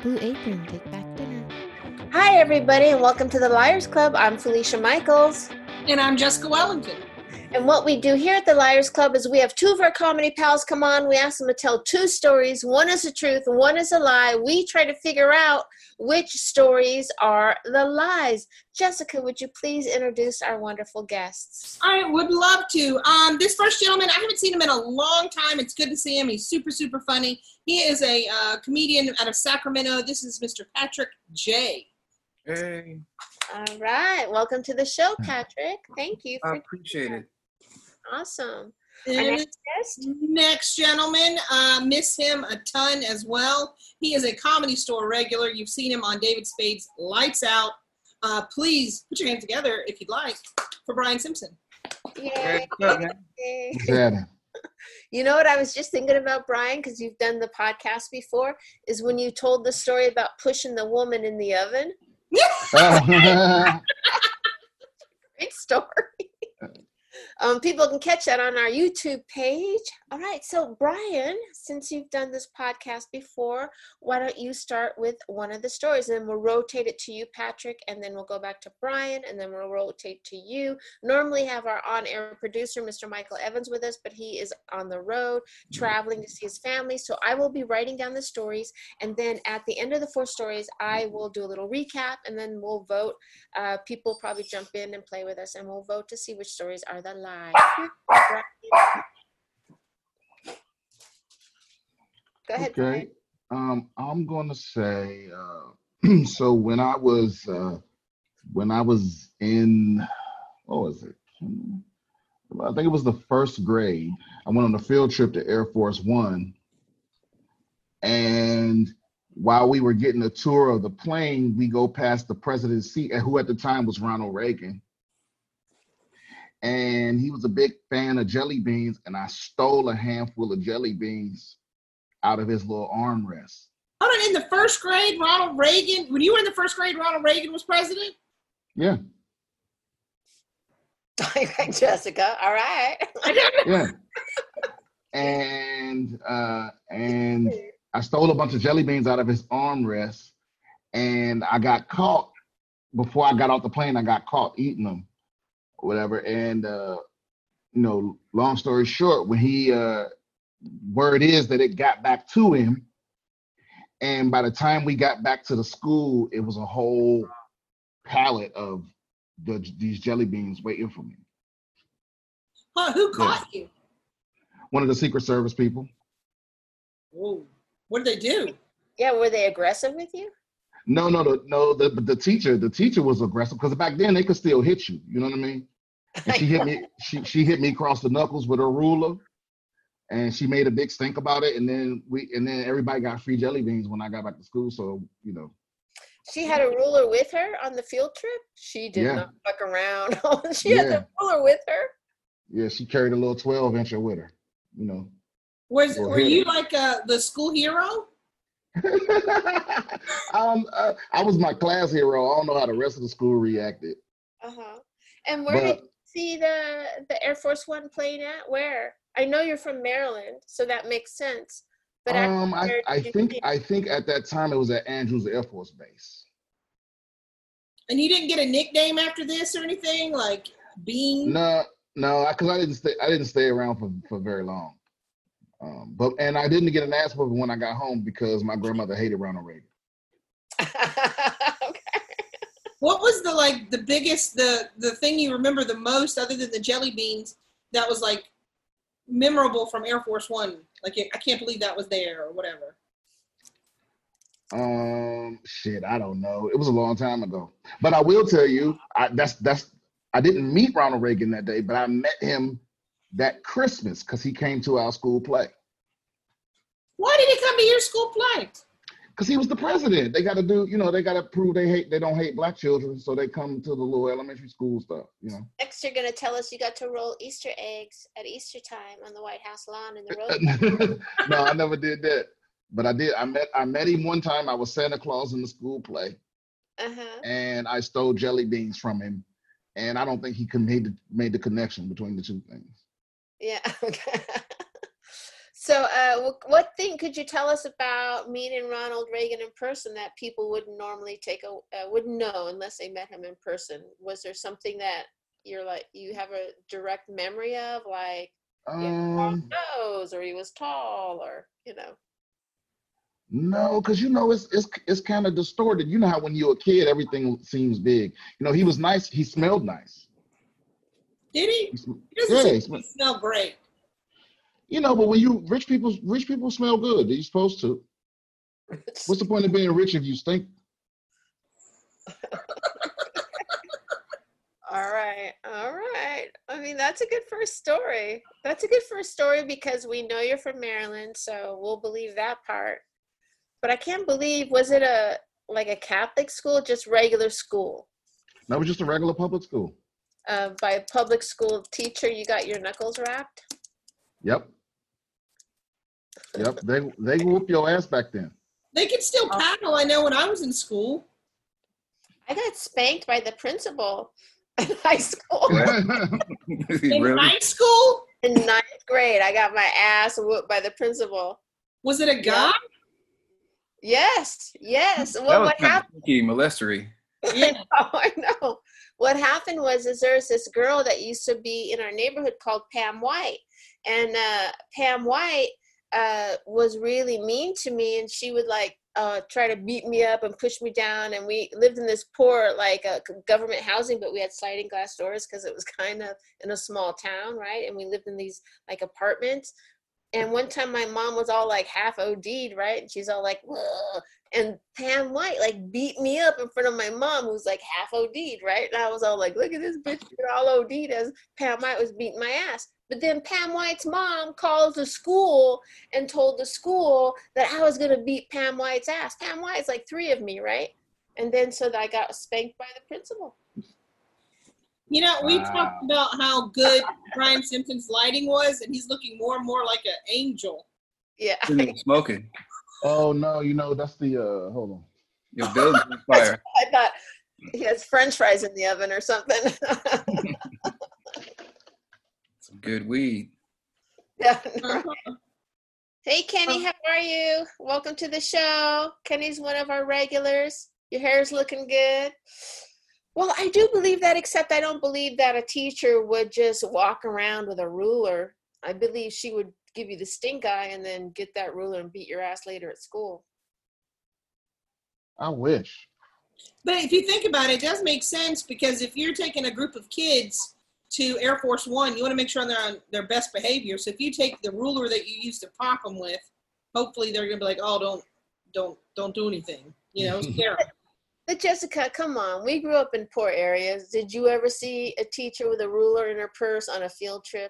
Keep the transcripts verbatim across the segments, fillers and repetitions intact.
Blue Apron, Take Back Dinner. Hi, everybody, and welcome to the Liars Club. I'm Felicia Michaels. And I'm Jessica Wellington. And what we do here at the Liars Club is we have two of our comedy pals come on. We ask them to tell two stories. One is the truth, one is a lie. We try to figure out which stories are the lies. Jessica, would you please introduce our wonderful guests? I would love to. Um, this first gentleman, I haven't seen him in a long time. It's good to see him. He's super, super funny. He is a uh, comedian out of Sacramento. This is Mister Patrick J. Hey. All right. Welcome to the show, Patrick. Thank you. For I appreciate it. Awesome. And Our next guest? Next gentleman, uh, miss him a ton as well. He is a Comedy Store regular. You've seen him on David Spade's Lights Out. Uh, please put your hands together, if you'd like, for Brian Simpson. Yay. Hey, what's up, man? You know what I was just thinking about, Brian, because you've done the podcast before, is when you told the story about pushing the woman in the oven. Great story. Um, people can catch that on our YouTube page. All right, so Brian, since you've done this podcast before, why don't you start with one of the stories, and then we'll rotate it to you, Patrick, and then we'll go back to Brian, and then we'll rotate to you. Normally have our on-air producer, Mister Michael Evans, with us, but he is on the road, traveling to see his family, so I will be writing down the stories, and then at the end of the four stories, I will do a little recap, and then we'll vote. Uh, people probably jump in and play with us, and we'll vote to see which stories are the lie. Go ahead. Okay. Brian. Um, I'm gonna say. Uh, so when I was uh, when I was in, what was it? I think it was the first grade. I went on a field trip to Air Force One, and while we were getting a tour of the plane, we go past the president's seat, who at the time was Ronald Reagan. And he was a big fan of jelly beans, and I stole a handful of jelly beans out of his little armrest. Hold on, in the first grade, Ronald Reagan, when you were in the first grade, Ronald Reagan was president? Yeah. Okay, Jessica. All right. Yeah. And uh, and I stole a bunch of jelly beans out of his armrest, and I got caught. Before I got off the plane, I got caught eating them. Whatever, and uh, you know, long story short, when he uh, word is that it got back to him, and by the time we got back to the school, it was a whole pallet of the, these jelly beans waiting for me. Huh, who caught yeah. you? One of the Secret Service people. Whoa, what did they do? Yeah, were they aggressive with you? No, no, the, no. The the teacher, the teacher was aggressive because back then they could still hit you. You know what I mean? And she hit me. She she hit me across the knuckles with her ruler, and she made a big stink about it. And then we and then everybody got free jelly beans when I got back to school. So you know. She had a ruler with her on the field trip? She did yeah. not fuck around. She yeah. had the ruler with her? Yeah, she carried a little twelve incher with her. You know. Was were you like uh, the school hero? um, uh, I was my class hero. I don't know how the rest of the school reacted. Uh huh. And where but, did you see the the Air Force One plane at? Where? I know you're from Maryland, so that makes sense. But um, I, I think I think at that time it was at Andrews Air Force Base. And you didn't get a nickname after this or anything, like Bean? No, no, because I, I didn't stay. I didn't stay around for, for very long. Um, but and I didn't get an ass whooping when I got home because my grandmother hated Ronald Reagan. Okay. What was the like the biggest the the thing you remember the most other than the jelly beans that was like memorable from Air Force One? Like I can't believe that was there or whatever. Um, shit, I don't know. It was a long time ago. But I will tell you, I, that's that's I didn't meet Ronald Reagan that day, but I met him that Christmas because he came to our school play. Why did he come to your school play? Because he was the president. They got to do, you know, they got to prove they hate, they don't hate black children, so they come to the little elementary school stuff, you know. Next, you're gonna tell us you got to roll Easter eggs at Easter time on the White House lawn in the road. No, I never did that, but I did. I met, I met him one time. I was Santa Claus in the school play, uh-huh. and I stole jelly beans from him, and I don't think he made the, made the connection between the two things. Yeah. Okay. So, uh, wh- what thing could you tell us about meeting Ronald Reagan in person that people wouldn't normally take a uh, wouldn't know unless they met him in person? Was there something that you're like you have a direct memory of, like he had a long Um, nose, or he was tall, or you know? no, because you know it's it's it's kind of distorted. You know how when you're a kid, everything seems big. You know, he was nice. He smelled nice. Did he? He sm- He doesn't yeah, seem he to sm- smell great. you know, but when you rich people, rich people smell good. They're supposed to. What's the point of being rich if you stink? All right, all right. I mean, that's a good first story. That's a good first story because we know you're from Maryland, so we'll believe that part. But I can't believe, was it a like a Catholic school, just regular school? That was just a regular public school. Uh, by a public school teacher, you got your knuckles wrapped? Yep, yep. They they whoop your ass back then. They could still Oh. paddle. I know when I was in school. I got spanked by the principal in high school. In Really? high school? In ninth grade, I got my ass whooped by the principal. Was it a guy? Yes, yes. That Well, was what kind happened? of freaky molestery. Yeah. Oh, I know. What happened was, is there's this girl that used to be in our neighborhood called Pam White, and uh, Pam White uh, was really mean to me, and she would like uh, try to beat me up and push me down. And we lived in this poor, like uh, government housing, but we had sliding glass doors because it was kind of in a small town, right? And we lived in these like apartments. And one time my mom was all like half O D'd, right? And she's all like, whoa. And Pam White like beat me up in front of my mom, who's like half O D'd, right? And I was all like, look at this bitch, you're all O D'd, as Pam White was beating my ass. But then Pam White's mom called the school and told the school that I was gonna beat Pam White's ass. Pam White's like three of me, right? And then so that I got spanked by the principal. You know, we Wow. talked about how good Brian Simpson's lighting was, and he's looking more and more like an angel. Yeah. Shouldn't be smoking. Oh no, you know that's the uh hold on. Your building's on fire. I thought he has French fries in the oven or something. Some good weed. Yeah. Uh-huh. Hey, Kenny, how are you? Welcome to the show. Kenny's one of our regulars. Your hair's looking good. Well, I do believe that, except I don't believe that a teacher would just walk around with a ruler. I believe she would give you the stink eye and then get that ruler and beat your ass later at school. I wish. But if you think about it, it does make sense, because if you're taking a group of kids to Air Force One, you want to make sure they're on their best behavior. So if you take the ruler that you used to pop them with, hopefully they're going to be like, oh, don't, don't, don't do anything. You know, scare 'em. But Jessica, come on. We grew up in poor areas. Did you ever see a teacher with a ruler in her purse on a field trip?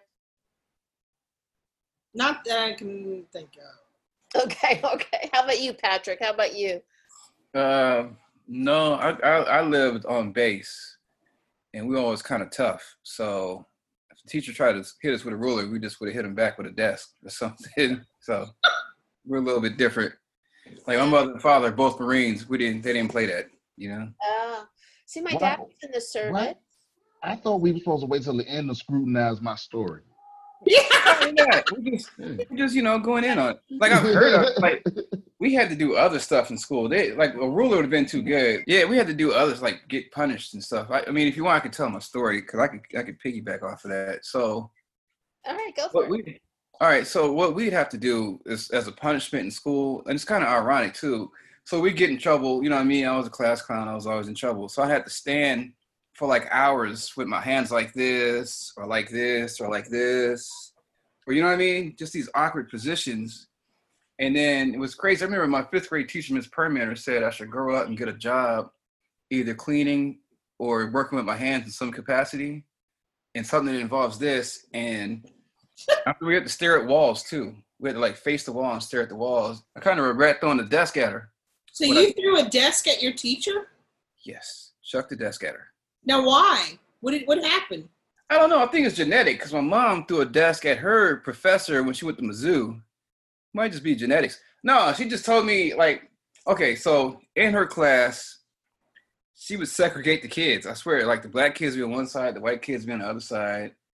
Not that I can think of. Okay, okay. How about you, Patrick? How about you? Uh, no, I, I I lived on base, and we were always kind of tough. So if the teacher tried to hit us with a ruler, we just would have hit him back with a desk or something. So we're a little bit different. Like my mother and father, both Marines. We didn't. They didn't play that. You know. Oh, see, my What? dad was in the service. What? I thought we were supposed to wait till the end to scrutinize my story. Yeah. Yeah, we just, we just, you know, going in on it. Like I've heard of, like we had to do other stuff in school. They like a ruler would have been too good. Yeah, we had to do others like get punished and stuff. I, I mean, if you want, I could tell my story because I could, I could piggyback off of that. So, All right, go for what it. we, all right. So what we'd have to do is as a punishment in school, and it's kind of ironic too. So we get in trouble. You know what I mean? I was a class clown. I was always in trouble. So I had to stand for like hours with my hands like this, or like this, or like this. Or you know what I mean? Just these awkward positions. And then it was crazy. I remember my fifth grade teacher, Miss Perlmutter, said I should grow up and get a job, either cleaning or working with my hands in some capacity, and something that involves this. And after we had to stare at walls too. We had to like face the wall and stare at the walls. I kind of regret throwing the desk at her. So What you I- threw a desk at your teacher? Yes, chuck the desk at her. Now why? What did what happened? I don't know. I think it's genetic because my mom threw a desk at her professor when she went to Mizzou. Might just be genetics. No, she just told me like, okay, so in her class, she would segregate the kids. I swear, like the black kids would be on one side, the white kids would be on the other side.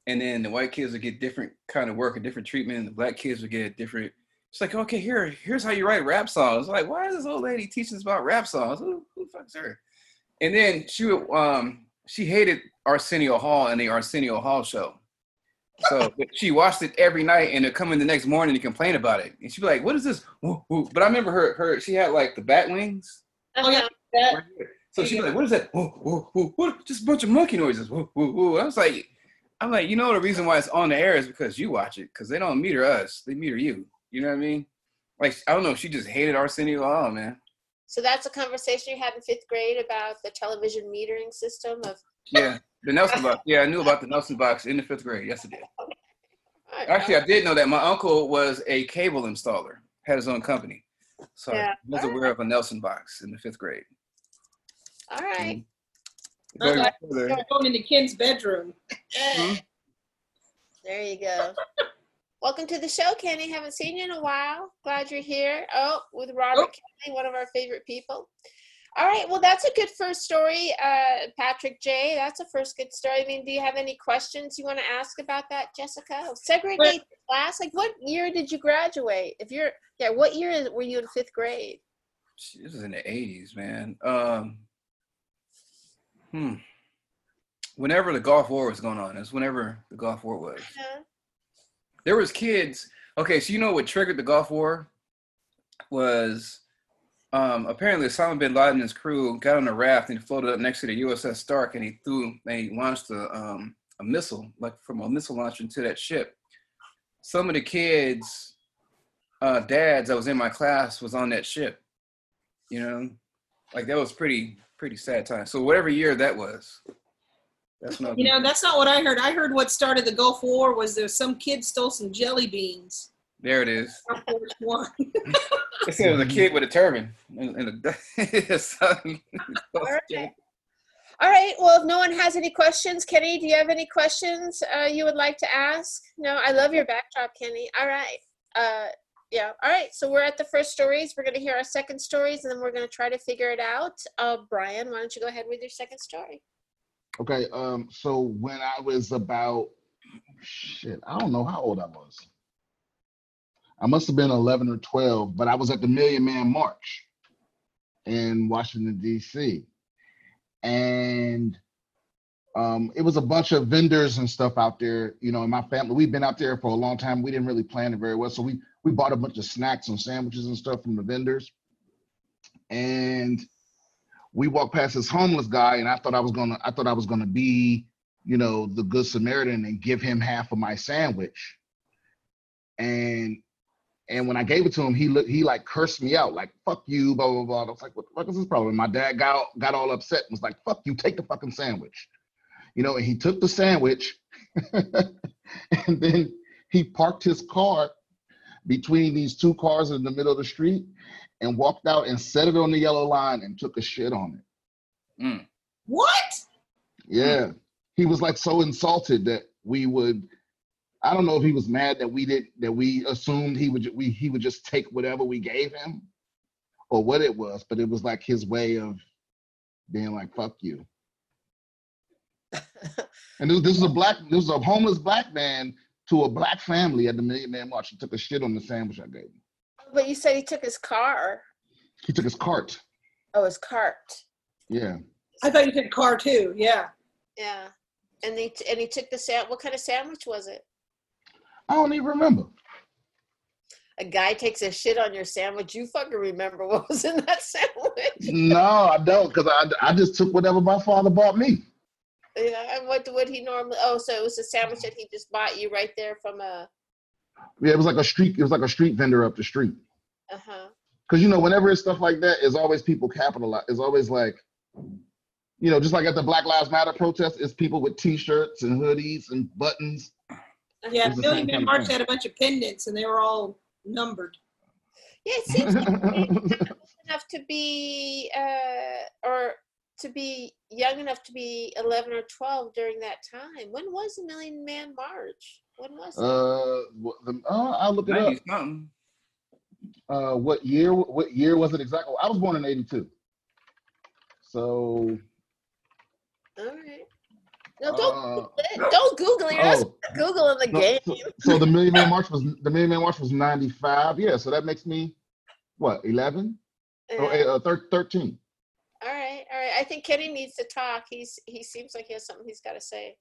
and then the white kids would get different kind of work and different treatment, and the black kids would get different. It's like, okay, here, here's how you write rap songs. Like, why is this old lady teaching us about rap songs? Who, who the fuck's her? And then she would, um, she hated Arsenio Hall and the Arsenio Hall show. So she watched it every night, and it'd come in the next morning and complain about it. And she'd be like, "What is this?" Woo, woo. But I remember her, her, she had like the bat wings. Oh yeah. That. Right here. So she'd be like, "What is that? Woo, woo, woo. What? Just a bunch of monkey noises." Woo, woo, woo. I was like, I'm like, you know, the reason why it's on the air is because you watch it, because they don't meter us, they meter you. You know what I mean? Like, I don't know, she just hated Arsenio Hall, man. So that's a conversation you had in fifth grade about the television metering system of. Yeah, the Nelson box. Yeah, I knew about the Nelson box in the fifth grade. Yes, I did. Right, Actually, I did know that. My uncle was a cable installer, had his own company. So Yeah. I was aware of a Nelson box in the fifth grade. all right. Go Okay. further. Going into Ken's bedroom. Hmm? There you go. Welcome to the show, Kenny. Haven't seen you in a while. Glad you're here. Oh, with Robert Kelly, one of our favorite people. All right. Well, that's a good first story, uh, Patrick J. That's a first good story. I mean, do you have any questions you want to ask about that, Jessica? Segregated class? Like, what year did you graduate? If you're, yeah, what year is- were you in fifth grade? This was in the eighties, man. Um, hmm. Whenever the Gulf War was going on, it's whenever the Gulf War was. Yeah. There was kids. Okay, so you know what triggered the Gulf War was um, apparently Osama bin Laden and his crew got on a raft and floated up next to the U S S Stark, and he threw, and he launched a, um, a missile, like from a missile launcher into that ship. Some of the kids, uh, dads that was in my class was on that ship. You know, like that was pretty, pretty sad time. So whatever year that was, that's not. You know, that's not what I heard. I heard what started the Gulf War was there some kid stole some jelly beans. There it is. Air Force One. It said it was a kid with a turban. And, and a, son. All right. All right. Well, if no one has any questions, Kenny, do you have any questions uh, you would like to ask? No, I love your backdrop, Kenny. All right. Uh, yeah. All right. So we're at the first stories. We're going to hear our second stories, and then we're going to try to figure it out. Uh, Brian, why don't you go ahead with your second story? Okay, um, so when I was about, shit, I don't know how old I was. I must have been eleven or twelve, but I was at the Million Man March in Washington, D C. And um, it was a bunch of vendors and stuff out there. You know, in my family, we've been out there for a long time. We didn't really plan it very well. So we, we bought a bunch of snacks and sandwiches and stuff from the vendors. And we walked past this homeless guy, and I thought I was gonna, I thought I was gonna be, you know, the Good Samaritan and give him half of my sandwich. And and when I gave it to him, he looked, he like cursed me out, like "fuck you," blah blah blah. I was like, "What the fuck is this problem?" My dad got got all upset and was like, "Fuck you, take the fucking sandwich," you know. And he took the sandwich, and then he parked his car between these two cars in the middle of the street, and walked out and set it on the yellow line and took a shit on it. Mm. What? Yeah. He was like so insulted that we would, I don't know if he was mad that we did, that we assumed he would, we, he would just take whatever we gave him or what it was, but it was like his way of being like, fuck you. And this, this is a black, this is a homeless black man to a black family at the Million Man March. He took a shit on the sandwich I gave him. But you said he took his car. He took his cart. Oh, his cart. Yeah. I thought you said car too. Yeah. Yeah. And he and he took the sandwich. What kind of sandwich was it? I don't even remember. A guy takes a shit on your sandwich. You fucking remember what was in that sandwich? No, I don't, because I, I just took whatever my father bought me. Yeah. And what would he normally? Oh, so it was a sandwich that he just bought you right there from a. Yeah, it was like a street, it was like a street vendor up the street. Uh huh. Because, you know, whenever it's stuff like that, it's always people capitalize. It's always like, you know, just like at the Black Lives Matter protest, it's people with T-shirts and hoodies and buttons. Yeah. It's the Million same Man kind of March thing. had a bunch of pendants and they were all numbered. Yeah, it seems like enough to be, uh, or to be young enough to be eleven or twelve during that time. When was the Million Man March? When was it? uh, what the, uh, I'll look it up. ninety something. Uh, what year? What year was it exactly? I was born in eighty-two. So All right. No, don't Uh, Google it. Don't Google it. You're not oh, supposed to Google in the no, game. so, so the Million Man March was the Million Man March was ninety-five. Yeah, so that makes me what eleven or Yeah. uh, thir- thirteen. All right, all right. I think Kenny needs to talk. He's he seems like he has something he's got to say.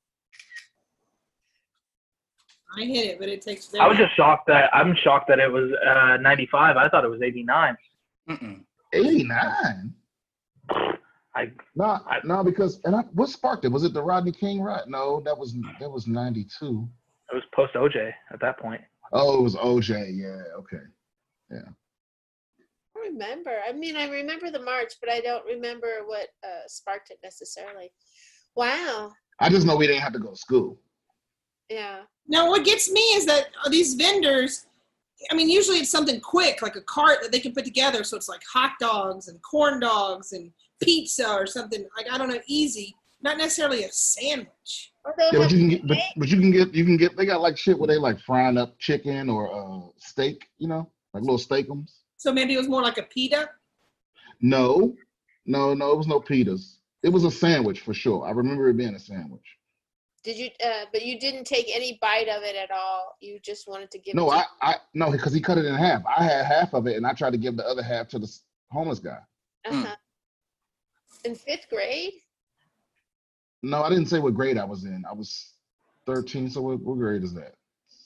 I hit it, but it takes. I was just shocked that I'm shocked that it was uh, ninety-five. I thought it was eighty-nine. Mm-mm. eighty-nine. I No, I- no, because and I, what sparked it? Was it the Rodney King riot? No, that was that was ninety-two. it was post O J at that point. Oh, it was O J. Yeah, okay. I don't remember. I mean, I remember the march, but I don't remember what uh, sparked it necessarily. Wow. I just know we didn't have to go to school. Yeah. Now, what gets me is that these vendors, I mean, usually it's something quick, like a cart that they can put together. So it's like hot dogs and corn dogs and pizza or something, like, I don't know, easy. Not necessarily a sandwich. Or they'll Yeah, have but you can get, but, steak. but you can get, you can get. They got like shit where they like frying up chicken or uh, steak. You know, like little steakums. So maybe it was more like a pita. No, no, no. It was no pitas. It was a sandwich for sure. I remember it being a sandwich. Did you? Uh, but you didn't take any bite of it at all. You just wanted to give. No, it to I, I, no, because he cut it in half. I had half of it, and I tried to give the other half to the s- homeless guy. Uh-huh. In fifth grade. No, I didn't say what grade I was in. I was thirteen. So what, what grade is that?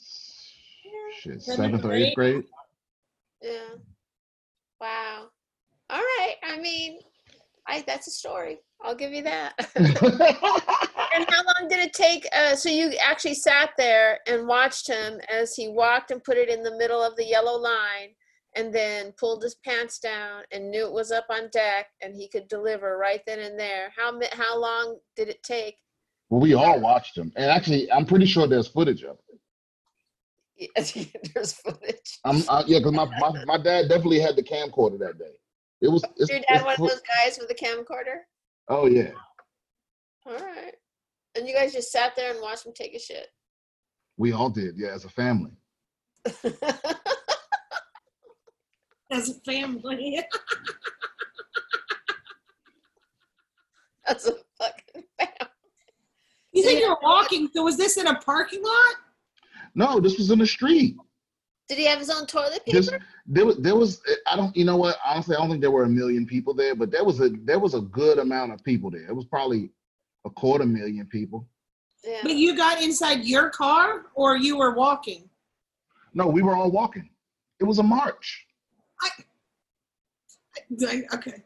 Shit, Seventh seventh or eighth grade. Yeah. Wow. All right. I mean, I that's a story. I'll give you that. And how long did it take? Uh, so you actually sat there and watched him as he walked and put it in the middle of the yellow line, and then pulled his pants down and knew it was up on deck and he could deliver right then and there. How mi- how long did it take? Well, we all watched him, and actually, I'm pretty sure there's footage of it. Yeah, there's footage. I'm, I, yeah, because my, my my dad definitely had the camcorder that day. It was. It's, Your dad it's one of fo- those guys with a camcorder? Oh yeah. All right. And you guys just sat there and watched him take a shit. We all did, yeah, as a family. As a family. That's a fucking family. You think you were walking? So was this in a parking lot? No, this was in the street. Did he have his own toilet paper? This, there was, there was. I don't, you know what? Honestly, I don't think there were a million people there, but there was a, there was a good amount of people there. It was probably a quarter million people. Yeah. But you got inside your car, or you were walking? No, we were all walking. It was a march. I- Okay.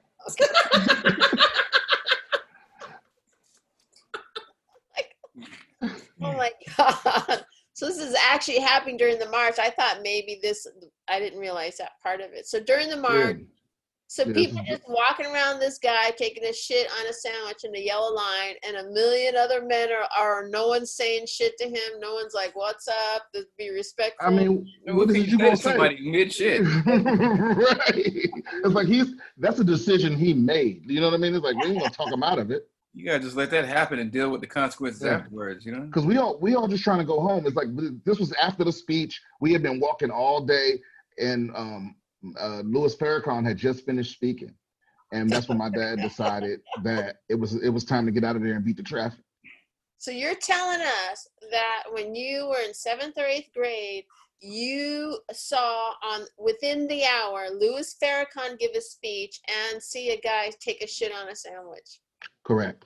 Oh my god! So this is actually happening during the march. I thought maybe this. I didn't realize that part of it. So during the march, Yeah. so Yeah, people this is- just walking around this guy taking a shit on a sandwich in the yellow line, and a million other men are, are no one's saying shit to him. No one's like, "What's up?" Just be respectful. I mean, what can is you say gonna to say? somebody mid shit? Right. It's like he's. That's a decision he made. You know what I mean? It's like we ain't gonna talk him out of it. You gotta just let that happen and deal with the consequences Yeah. afterwards. You know. Because we all we all just trying to go home. It's like this was after the speech. We had been walking all day, and um, uh, Louis Farrakhan had just finished speaking, and that's when my dad decided that it was it was time to get out of there and beat the traffic. So you're telling us that when you were in seventh or eighth grade, you saw on within the hour Louis Farrakhan give a speech and see a guy take a shit on a sandwich. Correct.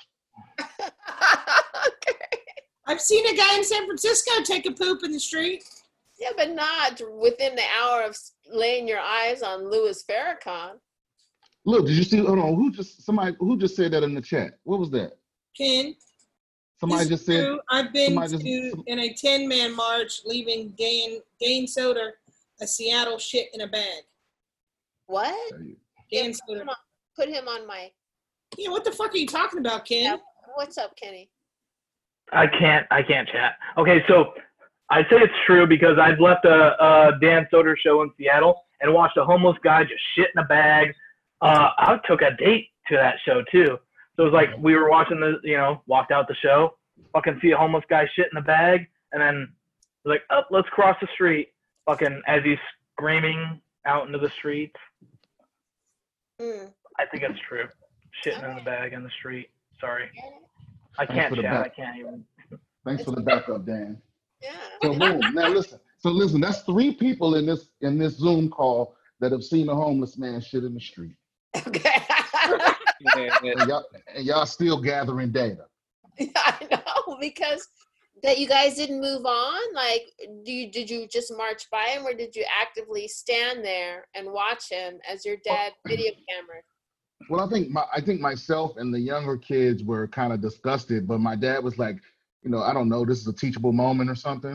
Okay. I've seen a guy in San Francisco take a poop in the street. Yeah, but not within the hour of laying your eyes on Louis Farrakhan. Look, did you see? Hold on. Who just somebody who just said that in the chat? What was that? Ken, Somebody this just is said. true. I've been somebody just- to some- in a ten-man march, leaving Dane Dane Soder a Seattle shit in a bag. What? Dan Yeah, put, Soder. him on, put him on my. Yeah, what the fuck are you talking about, Ken? Yeah. What's up, Kenny? I can't. I can't chat. Okay, so I say it's true because I've left a, a Dan Soder show in Seattle and watched a homeless guy just shit in a bag. Uh, I took a date to that show too. So it was like we were watching the, you know, walked out the show, fucking see a homeless guy shit in a bag, and then like, oh, let's cross the street. Fucking as he's screaming out into the streets. Mm. I think it's true. Shitting in the bag in the street. Sorry. I Thanks can't for the chat. back. I can't even. Thanks for the backup, Dan. Yeah. So boom. Now listen. So listen. That's three people in this in this Zoom call that have seen a homeless man shit in the street, Okay. Yeah, yeah. and y'all and y'all still gathering data. I know, because that you guys didn't move on. Like, do you did you just march by him, or did you actively stand there and watch him as your dad video camera? Well, I think my I think myself and the younger kids were kind of disgusted, but my dad was like, you know, I don't know, this is a teachable moment or something.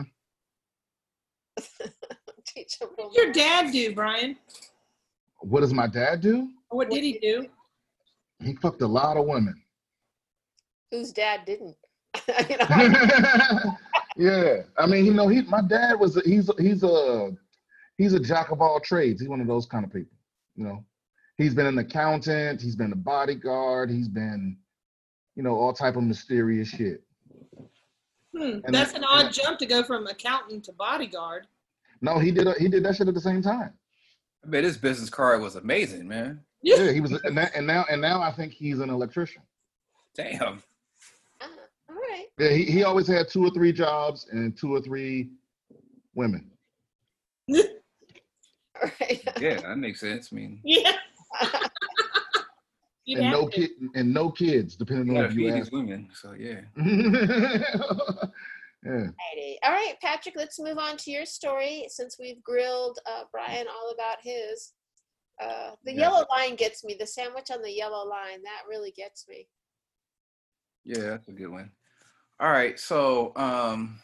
Teachable. What did your dad do, Brian? What does my dad do? Or what did he do? He fucked a lot of women. Whose dad didn't? You know? Yeah, I mean, you know, he my dad was a, he's a, he's a he's a jack of all trades. He's one of those kind of people, you know. He's been an accountant. He's been a bodyguard. He's been, you know, all type of mysterious shit. Hmm, And that's then- an odd jump to go from accountant to bodyguard. No, he did a, he did that shit at the same time. I bet his business card was amazing, man. Yeah, he was, and, that, and now and now I think he's an electrician. Damn. Uh, all right. Yeah, he, he always had two or three jobs and two or three women. All right. Yeah, that makes sense. I mean, Yeah. You'd And have no to. kid and no kids, depending you on gotta if you feed ask. these women. So yeah. Yeah. Alrighty. All right, Patrick, let's move on to your story since we've grilled uh, Brian all about his. Uh, the Yeah. yellow line gets me. The sandwich on the yellow line, that really gets me. Yeah, that's a good one. All right, so um,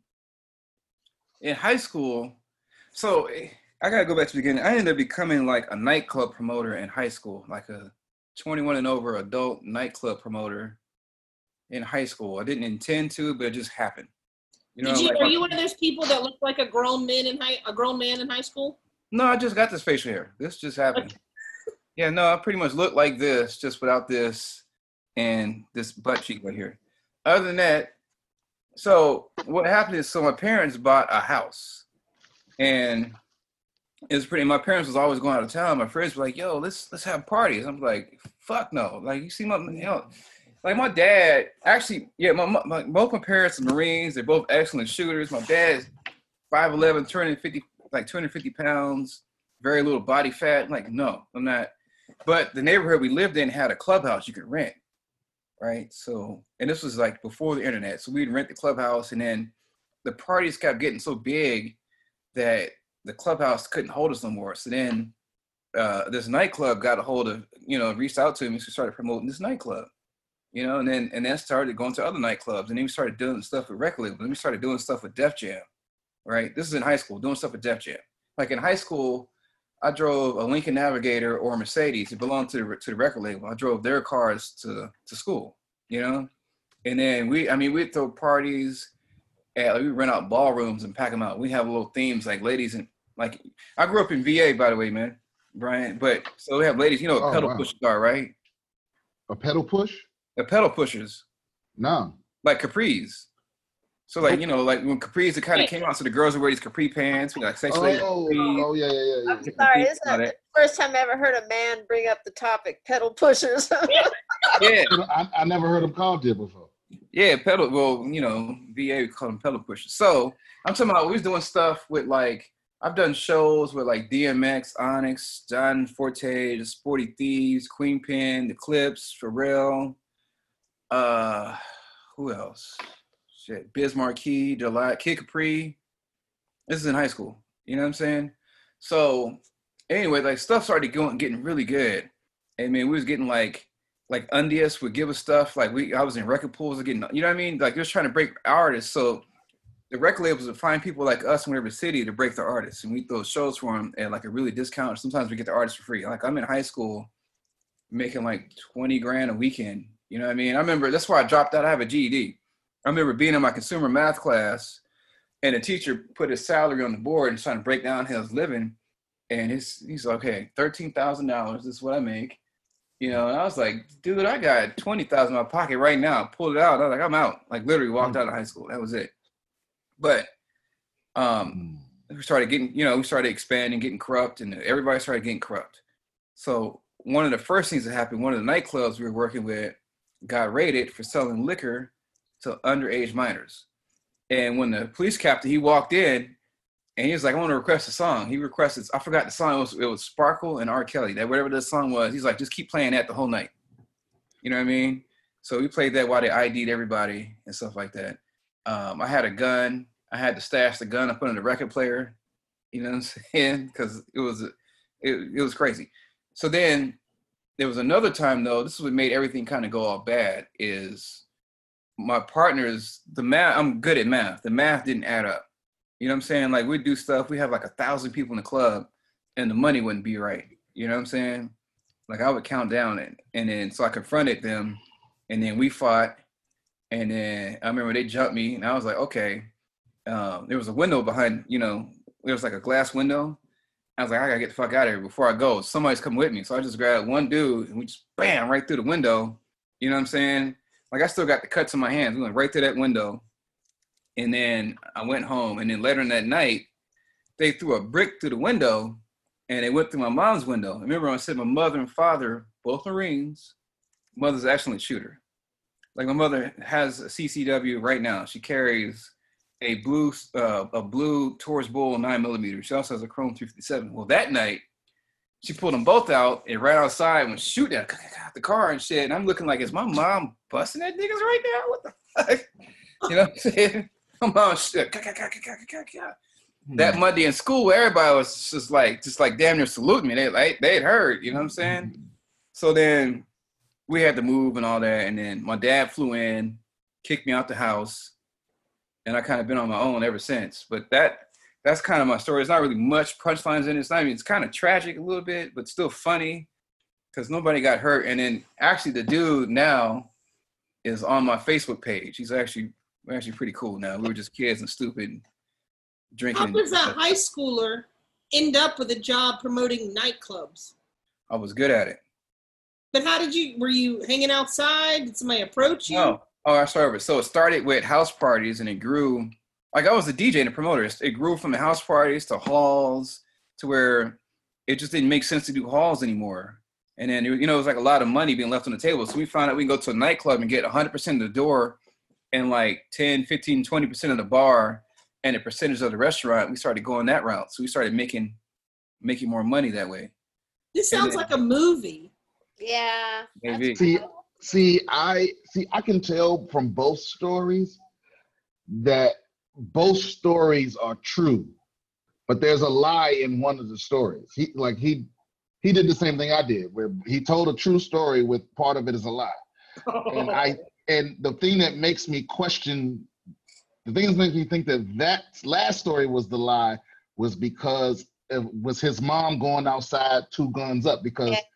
in high school, so eh, I gotta go back to the beginning. I ended up becoming like a nightclub promoter in high school, like a twenty-one and over adult nightclub promoter in high school. I didn't intend to, but it just happened. You know, Did you, like, are you one of those people that look like a grown man in high a grown man in high school? no, I just got this facial hair. This just happened. Yeah, no, I pretty much look like this, just without this and this butt cheek right here. Other than that, so what happened is, so my parents bought a house, and it's pretty. My parents was always going out of town. My friends were like, "Yo, let's let's have parties." I'm like, "Fuck no!" Like, you see my, you know, like my dad. Actually, yeah, my, my both my parents are Marines. They're both excellent shooters. My dad's five eleven, two hundred fifty, like two hundred fifty pounds, very little body fat. I'm like, no, I'm not. But the neighborhood we lived in had a clubhouse you could rent, right? So, and this was like before the internet. So we'd rent the clubhouse, and then the parties kept getting so big that the clubhouse couldn't hold us no more. So then uh, this nightclub got a hold of, you know, reached out to me. So we started promoting this nightclub, you know, and then and then started going to other nightclubs. And then we started doing stuff with record labels. Then we started doing stuff with Def Jam, right? This is in high school, doing stuff with Def Jam. Like in high school, I drove a Lincoln Navigator or a Mercedes. It belonged to the, to the record label. I drove their cars to, to school, you know? And then we, I mean, we'd throw parties, and like, we rent out ballrooms and pack them out. We have little themes like ladies and, like, I grew up in V A, by the way, man, Brian. But so we have ladies, you know what Oh, pedal wow. pushers are, right? A pedal push? The pedal pushers, No. like capris. So like, you know, like when capris, it kind of came out, so the girls would wear these capri pants, we like sexual Oh, capris. oh yeah, yeah, yeah, yeah. I'm sorry, this is Got the it. first time I ever heard a man bring up the topic pedal pushers. Yeah, I, I never heard him called it before. yeah, pedal. Well, you know, V A we call them pedal pushers. So I'm talking about we was doing stuff with like, I've done shows with like D M X, Onyx, John Forte, the Sporty Thieves, Queen Pen, the Clips, Pharrell. Uh, who else? Shit, Biz Marquee, July, Kid Capri. This is in high school. You know what I'm saying? So anyway, like stuff started going, getting really good. I mean, we was getting like, like Undius would give us stuff. Like we, I was in record pools getting, you know what I mean? Like just trying to break artists. So the record labels would find people like us in whatever city to break their artists, and we throw shows for them at like a really discount. Sometimes we get the artists for free. Like I'm in high school, making like twenty grand a weekend. You know what I mean? I remember that's why I dropped out. I have a G E D. I remember being in my consumer math class, and the teacher put his salary on the board and trying to break down his living, and his he's like, okay, thirteen thousand dollars. This is what I make. You know, and I was like, dude, I got twenty thousand in my pocket right now. Pulled it out. I was like, I'm out. Like literally walked out of high school. That was it. But um, we started getting, you know, we started expanding, getting corrupt, and everybody started getting corrupt. So one of the first things that happened, one of the nightclubs we were working with, got raided for selling liquor to underage minors. And when the police captain, he walked in and he was like, I want to request a song. He requested, I forgot the song. It was, it was Sparkle and R. Kelly. That whatever the song was, he's like, just keep playing that the whole night. You know what I mean? So we played that while they I D'd everybody and stuff like that. Um, I had a gun. I had to stash the gun up under the record player. You know what I'm saying? Because it was it, it was crazy. So then there was another time though. This is what made everything kind of go all bad. Is my partners, the math. I'm good at math. The math didn't add up. You know what I'm saying? Like we'd do stuff. We have like a thousand people in the club, and the money wouldn't be right. You know what I'm saying? Like I would count down it, and then so I confronted them, and then we fought, and then I remember they jumped me, and I was like, okay. Um, there was a window behind, you know, there was like a glass window. I was like, I gotta get the fuck out of here before I go. Somebody's coming with me. So I just grabbed one dude and we just bam, right through the window. You know what I'm saying? Like I still got the cuts in my hands. We went right through that window. And then I went home. And then later in that night, they threw a brick through the window and they went through my mom's window. I remember I said my mother and father, both Marines, mother's an excellent shooter. Like my mother has a C C W right now. She carries a blue uh, a blue Taurus Bull nine millimeter. She also has a Chrome three fifty-seven. Well, that night, she pulled them both out and ran outside and was shooting at the car and shit. And I'm looking like, is my mom busting at niggas right now? What the fuck? You know what I'm saying? My mom shit. That Monday in school, everybody was just like, just like damn near saluting me. They like they had heard, you know what I'm saying? So then we had to move and all that. And then my dad flew in, kicked me out the house. And I kind of been on my own ever since. But that that's kind of my story. It's not really much punchlines in it. It's not, I mean, it's kind of tragic a little bit, but still funny because nobody got hurt. And then actually the dude now is on my Facebook page. He's actually we're actually pretty cool now. We were just kids and stupid drinking. How does a high schooler end up with a job promoting nightclubs? I was good at it. But how did you, were you hanging outside? Did somebody approach you? No. Oh, I started. So it started with house parties, and it grew. Like I was a D J and a promoter. It grew from the house parties to halls, to where it just didn't make sense to do halls anymore. And then you know it was like a lot of money being left on the table. So we found out we can go to a nightclub and get one hundred percent of the door, and like ten, fifteen, twenty percent of the bar, and a percentage of the restaurant. We started going that route. So we started making making more money that way. This sounds then, like a movie. Yeah. Maybe. See, see, I see. I can tell from both stories that both stories are true, but there's a lie in one of the stories. He like he he did the same thing I did, where he told a true story with part of it is a lie. And I and the thing that makes me question, the thing that makes me think that that last story was the lie was because it was his mom going outside two guns up because. Yeah.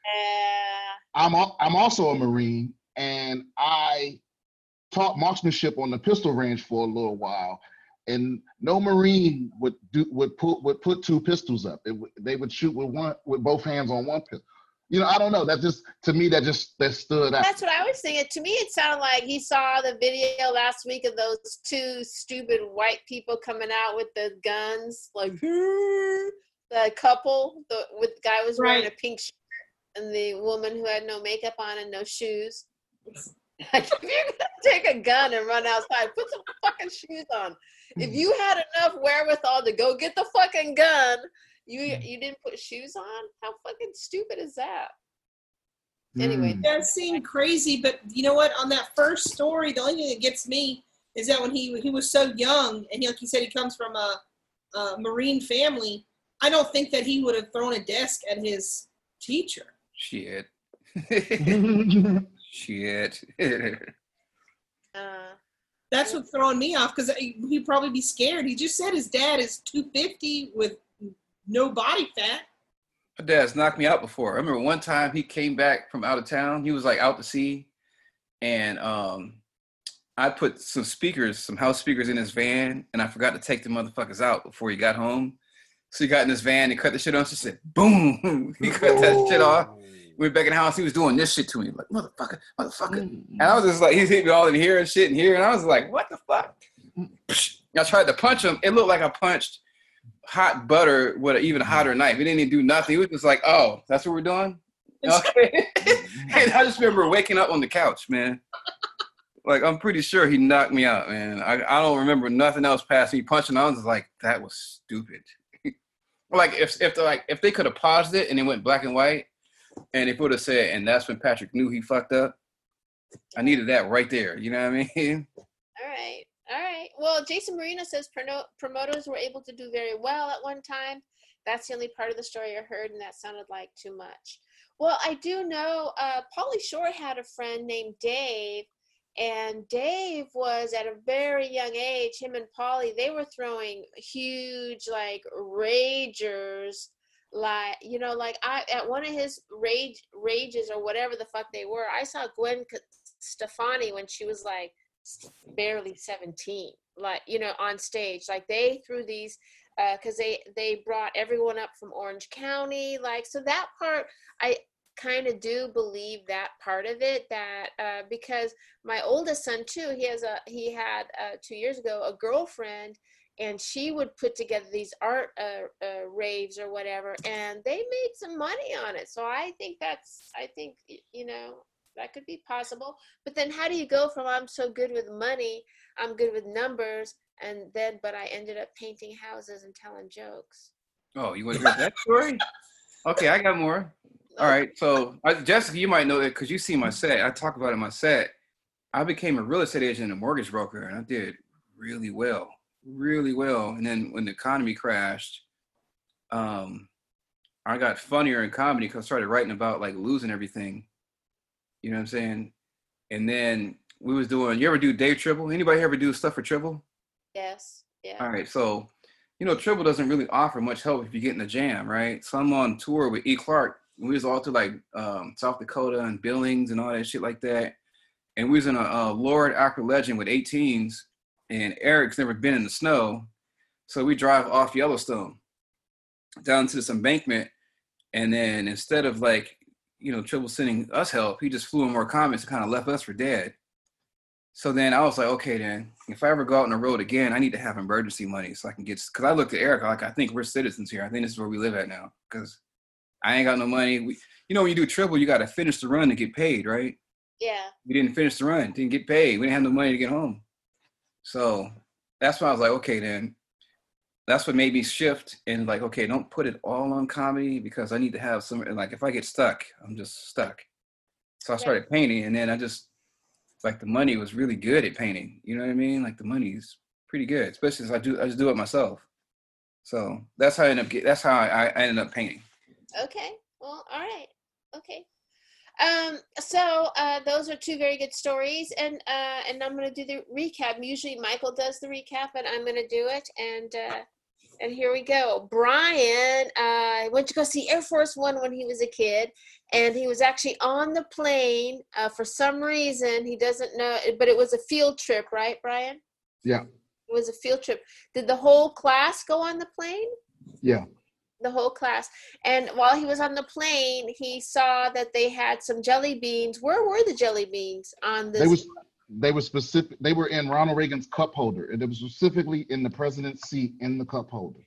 I'm a, I'm also a Marine, and I taught marksmanship on the pistol range for a little while. And no Marine would do would put would put two pistols up. It, they would shoot with one with both hands on one pistol. You know, I don't know. That just to me that just that stood out. That's what I was thinking. To me, it sounded like he saw the video last week of those two stupid white people coming out with the guns, like the couple. The with the guy was wearing Right. a pink shirt. And the woman who had no makeup on and no shoes. Like, if you're gonna take a gun and run outside, put some fucking shoes on. If you had enough wherewithal to go get the fucking gun, you you didn't put shoes on? How fucking stupid is that? Anyway. Mm. That seemed crazy, but you know what? On that first story, the only thing that gets me is that when he he was so young, and he, like you said, he comes from a, a Marine family. I don't think that he would have thrown a desk at his teacher. Shit. Shit. Uh, That's what's throwing me off because he'd probably be scared. He just said his dad is two fifty with no body fat. My dad's knocked me out before. I remember one time he came back from out of town. He was like out to sea. And um, I put some speakers, some house speakers in his van, and I forgot to take the motherfuckers out before he got home. So he got in his van and cut the shit off. She said, boom. He cut that shit off. We went back in the house. He was doing this shit to me. Like, motherfucker, motherfucker. And I was just like, he's hit me all in here and shit in here. And I was like, what the fuck? I tried to punch him. It looked like I punched hot butter with an even hotter knife. It didn't even do nothing. He was just like, oh, that's what we're doing? Okay. And I just remember waking up on the couch, man. Like, I'm pretty sure he knocked me out, man. I, I don't remember nothing else past me punching. I was like, that was stupid. Like, if if the, like if they could have paused it and it went black and white, and if it would have said, and that's when Patrick knew he fucked up, I needed that right there. You know what I mean? All right. All right. Well, Jason Marino says prono- promoters were able to do very well at one time. That's the only part of the story I heard, and that sounded like too much. Well, I do know uh, Pauly Shore had a friend named Dave, and Dave was at a very young age, him and Pauly, they were throwing huge, like, ragers, like, you know, like, I at one of his rage rages or whatever the fuck they were, I saw Gwen Stefani when she was, like, barely seventeen, like, you know, on stage. Like, they threw these, because uh, they, they brought everyone up from Orange County, like, so that part, I kind of do believe that part of it, that uh, because my oldest son too, he has a he had uh, two years ago a girlfriend, and she would put together these art uh, uh, raves or whatever, and they made some money on it. So I think that's I think you know that could be possible. But then how do you go from I'm so good with money, I'm good with numbers, and then but I ended up painting houses and telling jokes? Oh, you want to hear that story? Okay, I got more. All right, so uh, Jessica, you might know that because you see my set. I talk about it in my set. I became a real estate agent and a mortgage broker, and I did really well, really well. And then when the economy crashed, um, I got funnier in comedy because I started writing about like losing everything. You know what I'm saying? And then we was doing. You ever do Dave Tribble? Anybody ever do stuff for Tribble? Yes. Yeah. All right, so you know Tribble doesn't really offer much help if you get in a jam, right? So I'm on tour with E. Clark. We was all to like um, South Dakota and Billings and all that shit like that. And we was in a, a Lord Acro Legend with eighteens, and Eric's never been in the snow. So we drive off Yellowstone down to this embankment. And then instead of like, you know, Tribble sending us help, he just flew in more comments and kind of left us for dead. So then I was like, okay, then if I ever go out on the road again, I need to have emergency money so I can get, because I looked at Eric, like, I think we're citizens here. I think this is where we live at now because I ain't got no money. We, you know, when you do Tribble, you got to finish the run to get paid, right? Yeah. We didn't finish the run, didn't get paid. We didn't have no money to get home. So that's why I was like, okay, then. That's what made me shift and like, okay, don't put it all on comedy because I need to have some, like if I get stuck, I'm just stuck. So I started yeah. painting, and then I just, like the money was really good at painting. You know what I mean? Like the money's pretty good, especially as I do, I just do it myself. So that's how I ended up, get, that's how I, I ended up painting. Okay. Well, all right. Okay. Um, so uh, those are two very good stories, and uh, and I'm going to do the recap. Usually Michael does the recap, but I'm going to do it, and uh, and here we go. Brian uh, went to go see Air Force One when he was a kid, and he was actually on the plane uh, for some reason. He doesn't know, but it was a field trip, right, Brian? Yeah. It was a field trip. Did the whole class go on the plane? Yeah. The whole class. And while he was on the plane, he saw that they had some jelly beans. Where were the jelly beans on this? They was they were specific. They were in Ronald Reagan's cup holder, and it was specifically in the president's seat in the cup holder.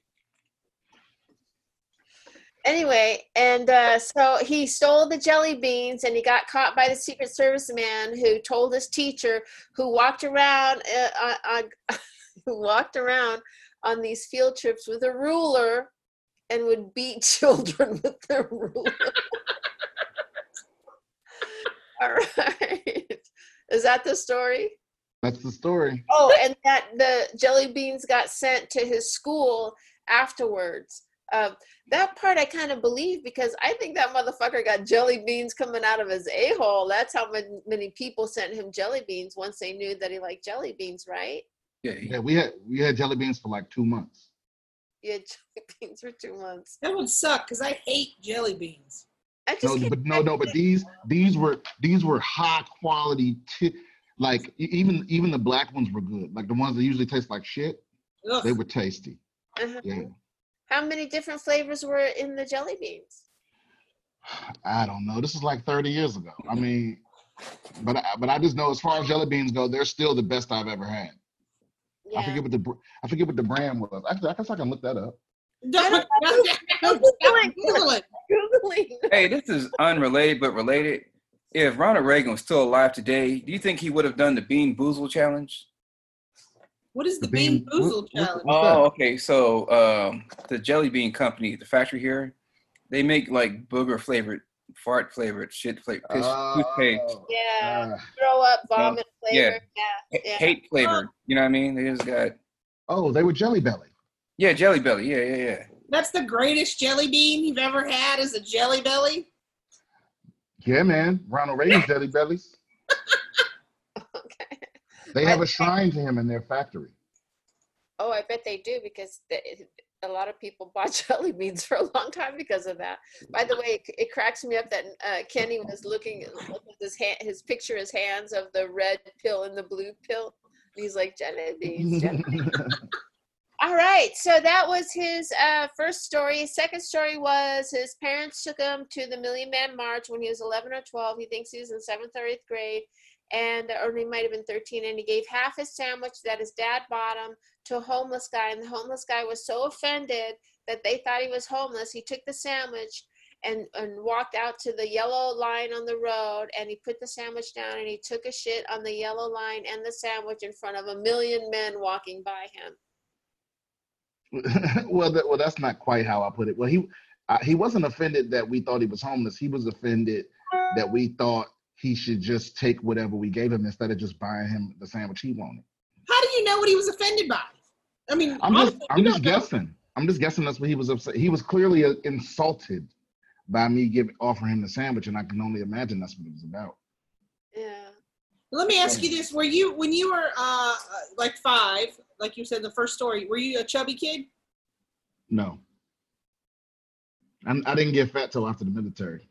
Anyway, and uh, so he stole the jelly beans, and he got caught by the Secret Service man who told his teacher, who walked around uh, on, who walked around on these field trips with a ruler and would beat children with their ruler. All right. Is that the story? That's the story. Oh, and that the jelly beans got sent to his school afterwards. Um, that part I kind of believe because I think that motherfucker got jelly beans coming out of his a-hole. That's how many, many people sent him jelly beans once they knew that he liked jelly beans, right? Yeah, yeah. We had we had jelly beans for like two months. You had jelly beans for two months. That would suck because I hate jelly beans. I just no, but no, no, but these these were these were high quality. T- like even even the black ones were good. Like the ones that usually taste like shit, Ugh. They were tasty. Uh-huh. Yeah. How many different flavors were in the jelly beans? I don't know. This is like thirty years ago. I mean, but I, but I just know as far as jelly beans go, they're still the best I've ever had. Yeah. I forget what the I forget what the brand was. Actually, I guess I can look that up. Don't, don't, don't, don't, Google it. Google Absolutely not. Hey, this is unrelated but related. If Ronald Reagan was still alive today, do you think he would have done the Bean Boozle challenge? What is the, The Bean Bean- Boozle what- challenge? What's that? Oh, okay. So um, the Jelly Bean Company, the factory here, they make like booger flavored, fart flavored, shit flavored, piss, toothpaste, Oh, Yeah. uh, Throw up, Um, vomit yeah. flavor. Yeah. h- Yeah. hate flavored. You know what I mean? They just got oh, they were Jelly Belly. yeah, Jelly Belly. Yeah, yeah, yeah. That's the greatest jelly bean you've ever had is a Jelly Belly? Yeah, man. Ronald Reagan's Jelly Bellies. Okay. They have a shrine to him in their factory. Oh, I bet they do because the, a lot of people bought jelly beans for a long time because of that. By the way, it, it cracks me up that uh, Kenny was looking, looking at his hand, his picture, his hands of the red pill and the blue pill. And he's like, jelly beans. Jelly beans. All right, so that was his uh, first story. His second story was his parents took him to the Million Man March when he was eleven or twelve. He thinks he was in seventh or eighth grade, and or he might have been thirteen. And he gave half his sandwich that his dad bought him to a homeless guy, and the homeless guy was so offended that they thought he was homeless. He took the sandwich and and walked out to the yellow line on the road, and he put the sandwich down, and he took a shit on the yellow line and the sandwich in front of a million men walking by him. well, that, well, that's not quite how I put it. Well, he uh, he wasn't offended that we thought he was homeless. He was offended that we thought he should just take whatever we gave him instead of just buying him the sandwich he wanted. How do you know what he was offended by? I mean, I'm just honestly, I'm you just don't know. guessing. I'm just guessing that's what he was upset. He was clearly uh, insulted by me giving offering him the sandwich, and I can only imagine that's what it was about. Yeah. Let me ask you this: Were you, when you were uh, like five, like you said in the first story, were you a chubby kid? No, I'm, I didn't get fat till after the military.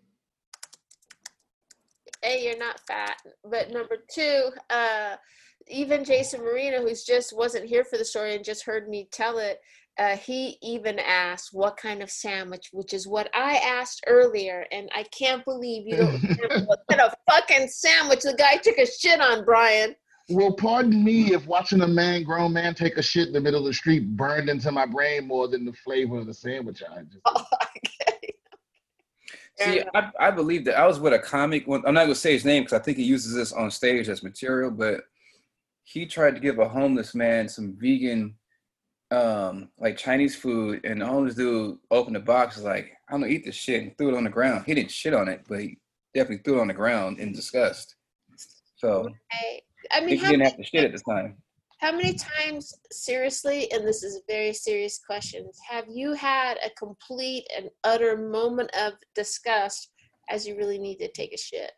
A, you're not fat. But number two, uh, even Jason Marino, who's just wasn't here for the story and just heard me tell it, uh, he even asked what kind of sandwich, which is what I asked earlier. And I can't believe you don't remember what kind of fucking sandwich the guy took a shit on, Brian. Well, pardon me if watching a man, grown man, take a shit in the middle of the street burned into my brain more than the flavor of the sandwich I just. Oh, okay. See, I, I believe that I was with a comic. When, I'm not gonna say his name because I think he uses this on stage as material, but he tried to give a homeless man some vegan, um, like Chinese food, and the homeless dude opened the box, was like, "I'm gonna eat this shit," and threw it on the ground. He didn't shit on it, but he definitely threw it on the ground in disgust. So I, I he mean, how didn't many, have to shit at the time. how many times, seriously, and this is a very serious question, have you had a complete and utter moment of disgust as you really need to take a shit?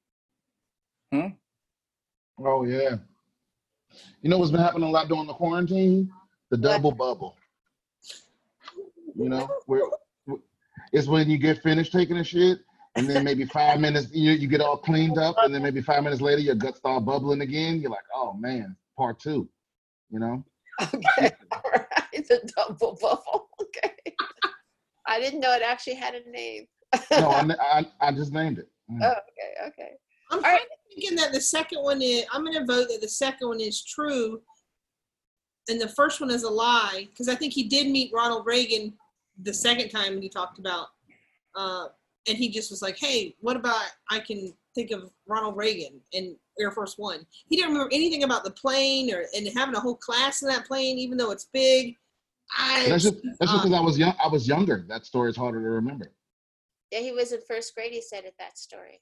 Hmm? Oh yeah. You know what's been happening a lot during the quarantine? The double bubble. You know, where it's when you get finished taking a shit, and then maybe five minutes you you get all cleaned up, and then maybe five minutes later your guts start bubbling again. You're like, oh man, part two. You know? Okay, all right, the double bubble. Okay, I didn't know it actually had a name. No, I, I, I just named it. Oh, okay, okay. I'm All kind right. of thinking that the second one is, I'm going to vote that the second one is true and the first one is a lie, because I think he did meet Ronald Reagan the second time when he talked about, uh, and he just was like, hey, what about I can think of Ronald Reagan in Air Force One. He didn't remember anything about the plane or and having a whole class in that plane, even though it's big. I, That's just that's just uh, because I was young. I was younger. That story is harder to remember. Yeah, he was in first grade. He said it, that story.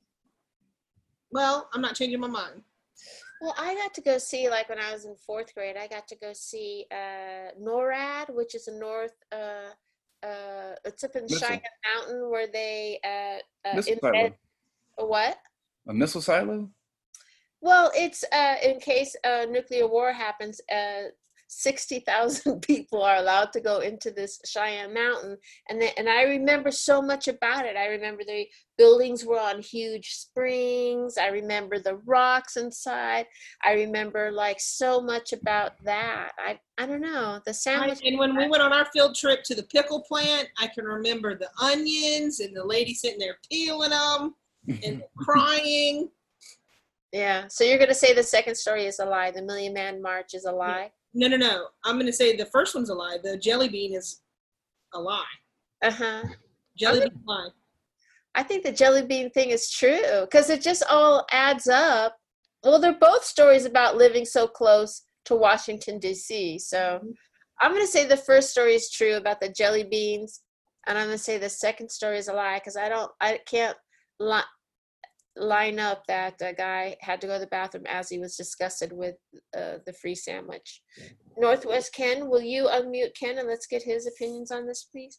well, I'm not changing my mind. Well, I got to go see, like when I was in fourth grade, I got to go see uh, NORAD, which is a North, uh, uh, it's up in Missile. Cheyenne Mountain where they uh, uh, Missile embed, silo. a what? A missile silo? Well, it's uh, in case uh, nuclear war happens, uh, sixty thousand people are allowed to go into this Cheyenne Mountain. And then, and I remember so much about it. I remember the buildings were on huge springs. I remember the rocks inside. I remember like so much about that. I, I don't know. The I, sandwich. and when we went on our field trip to the pickle plant, I can remember the onions and the lady sitting there peeling them and crying. Yeah. So you're going to say the second story is a lie. The Million Man March is a lie. No, no, no. I'm going to say the first one's a lie. The jelly bean is a lie. Uh-huh. Jelly bean lie. I think the jelly bean thing is true because it just all adds up. Well, they're both stories about living so close to Washington, D C. So I'm going to say the first story is true about the jelly beans. And I'm going to say the second story is a lie because I don't, I can't li- line up that a guy had to go to the bathroom as he was disgusted with uh, the free sandwich. Northwest Ken, will you unmute Ken and let's get his opinions on this, please?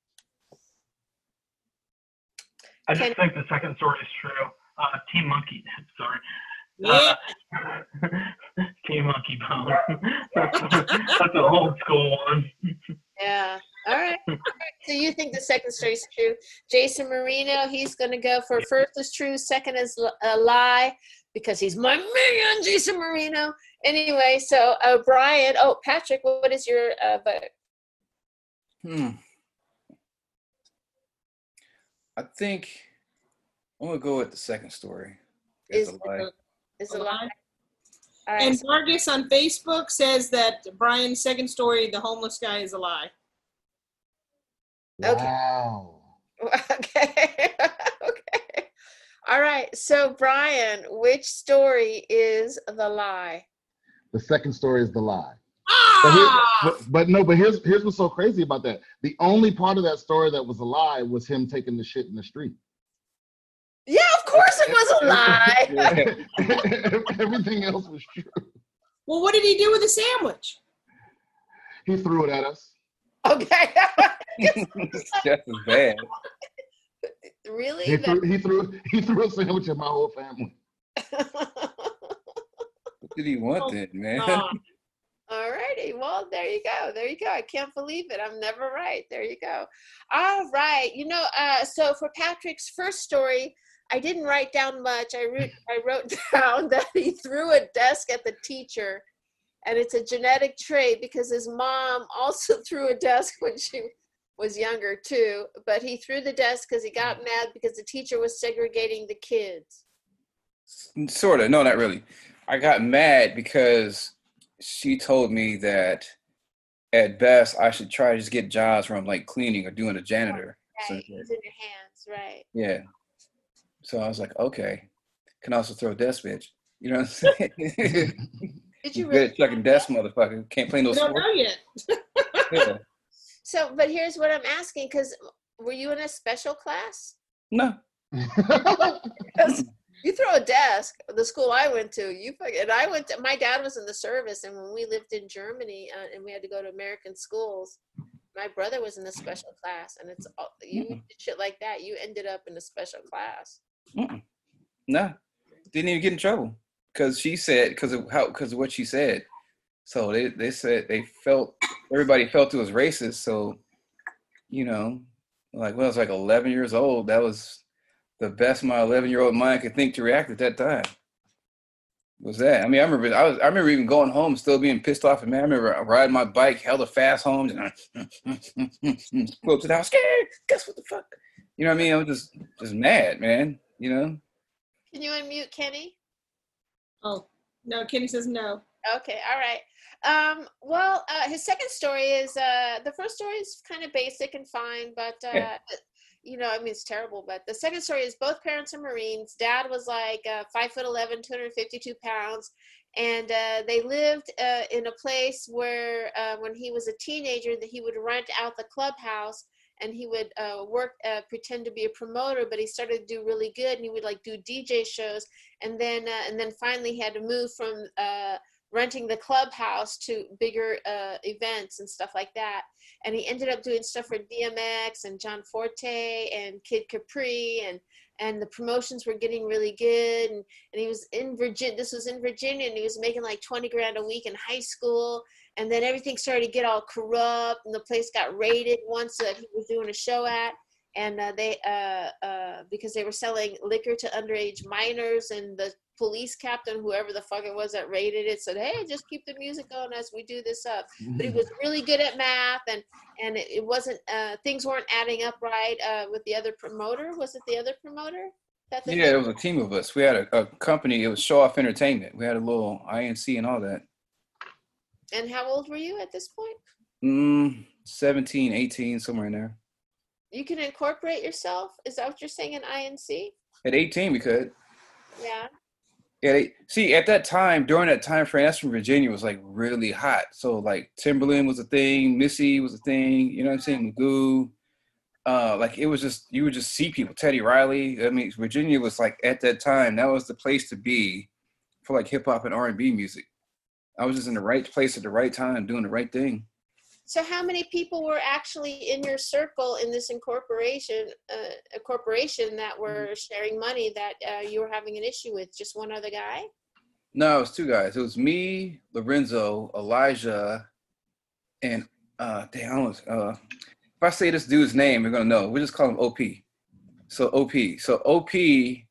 I just Ken- think the second story is true. Uh, Team Monkey, sorry. Yeah. Uh, Team Monkey Bone. That's, that's an old school one. Yeah. All right. All right. So you think the second story is true. Jason Marino, he's going to go for first is true, second is a lie because he's my man, Jason Marino. Anyway, so uh, Brian, oh, Patrick, what is your uh, vote? Hmm. I think I'm gonna go with the second story. It's Is a lie. Is A a lie. lie? All right. And So, Vargas on Facebook says that Brian's second story, the homeless guy, is a lie. Okay. Wow. okay. okay. All right. So Brian, which story is the lie? The second story is the lie. But, here, Ah! but, but no, but here's here's what's so crazy about that. The only part of that story that was a lie was him taking the shit in the street. Yeah, of course it was a lie. Everything else was true. Well, what did he do with the sandwich? He threw it at us. okay. It's just as bad. really? He threw he threw he threw a sandwich at my whole family. What did he want then, man? Ah. All righty. Well, there you go. There you go. I can't believe it. I'm never right. There you go. All right. You know, uh, so for Patrick's first story, I didn't write down much. I wrote, I wrote down that he threw a desk at the teacher, and it's a genetic trait because his mom also threw a desk when she was younger too. But he threw the desk because he got mad because the teacher was segregating the kids. Sort of. No, not really. I got mad because she told me that at best I should try to just get jobs from like cleaning or doing a janitor. So, Right. It's in your hands. Right. yeah. So I was like, okay. Can also throw a desk, bitch. You know what I'm saying? Did you Good really? at chucking desk, motherfucker. Can't play no We don't sport. know yet. Yeah. So, but here's what I'm asking, because were you in a special class? No. Because you throw a desk, the school I went to, you fucking, and I went to, my dad was in the service, and when we lived in Germany uh, and we had to go to American schools, my brother was in the special class, and it's all, you Mm-mm. did shit like that, you ended up in a special class. Mm-mm. No. Didn't even get in trouble because she said because of how because of what she said. So they they said they felt everybody felt it was racist. So you know, like when I was like eleven years old, that was the best my eleven year old mind could think to react at that time. Was that? I mean, I remember I was I remember even going home still being pissed off. And man, I remember riding my bike, hella fast home, and go up to the house, scared. Guess what the fuck? You know what I mean? I was just just mad, man. You know. Can you unmute Kenny? Oh, no, Kenny says no. Okay, all right. Um, well, uh, his second story is, uh, the first story is kind of basic and fine, but, uh, Yeah. you know, I mean, it's terrible, but the second story is both parents are Marines. Dad was like uh, five foot eleven, two hundred fifty-two pounds, and uh, they lived uh, in a place where uh, when he was a teenager that he would rent out the clubhouse and he would uh, work, uh, pretend to be a promoter, but he started to do really good, and he would like do D J shows, and then uh, and then finally he had to move from uh, renting the clubhouse to bigger uh, events and stuff like that. And he ended up doing stuff for D M X and John Forte and Kid Capri, and and the promotions were getting really good. And, and he was in Virginia, this was in Virginia, and he was making like twenty grand a week in high school. And then everything started to get all corrupt, and the place got raided once that he was doing a show at. And uh, they, uh, uh, because they were selling liquor to underage minors, and the police captain, whoever the fuck it was that raided it, said, hey, just keep the music going as we do this up. But he was really good at math, and and it, it wasn't, uh, things weren't adding up right uh, with the other promoter. Was it the other promoter? That the Yeah, it was a team of us. We had a, a company. It was Show Off Entertainment. We had a little I N C and all that. And how old were you at this point? Mm, seventeen, eighteen, somewhere in there. You can incorporate yourself? Is that what you're saying in I N C? At eighteen, we could. Yeah. Yeah, they, see, at that time, during that time frame, that's when Virginia was like really hot. So like Timberland was a thing, Missy was a thing, you know what I'm saying? Magoo. Uh, like it was just, you would just see people, Teddy Riley. I mean, Virginia was like, at that time, that was the place to be for like hip hop and R and B music. I was just in the right place at the right time, doing the right thing. So how many people were actually in your circle in this incorporation, uh, a corporation that were sharing money that uh, you were having an issue with? Just one other guy? No, it was two guys. It was me, Lorenzo, Elijah, and uh, damn, I don't know, uh, if I say this dude's name, you're gonna know. We just call him O P. So O P. So O P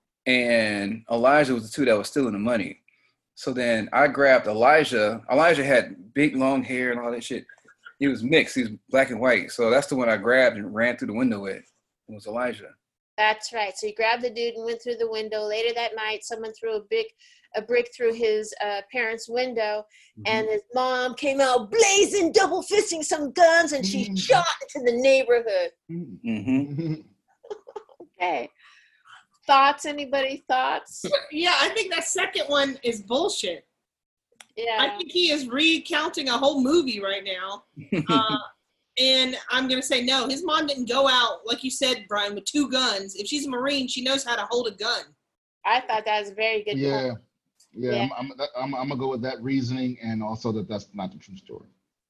and Elijah was the two that was stealing the money. So then I grabbed Elijah. Elijah had big long hair and all that shit. He was mixed. He was black and white. So that's the one I grabbed and ran through the window with. It was Elijah. That's right. So you grabbed the dude and went through the window. Later that night, someone threw a big, a brick through his uh, parents' window, mm-hmm. and his mom came out blazing, double fisting some guns, and she mm-hmm. shot into the neighborhood. Mm-hmm. Okay. Thoughts? Anybody thoughts? Yeah, I think that second one is bullshit. Yeah. I think he is recounting a whole movie right now. Uh, and I'm going to say no. His mom didn't go out, like you said, Brian, with two guns. If she's a Marine, she knows how to hold a gun. I thought that was a very good Yeah. point. Yeah, Yeah. I'm, I'm, I'm, I'm going to go with that reasoning, and also that that's not the true story.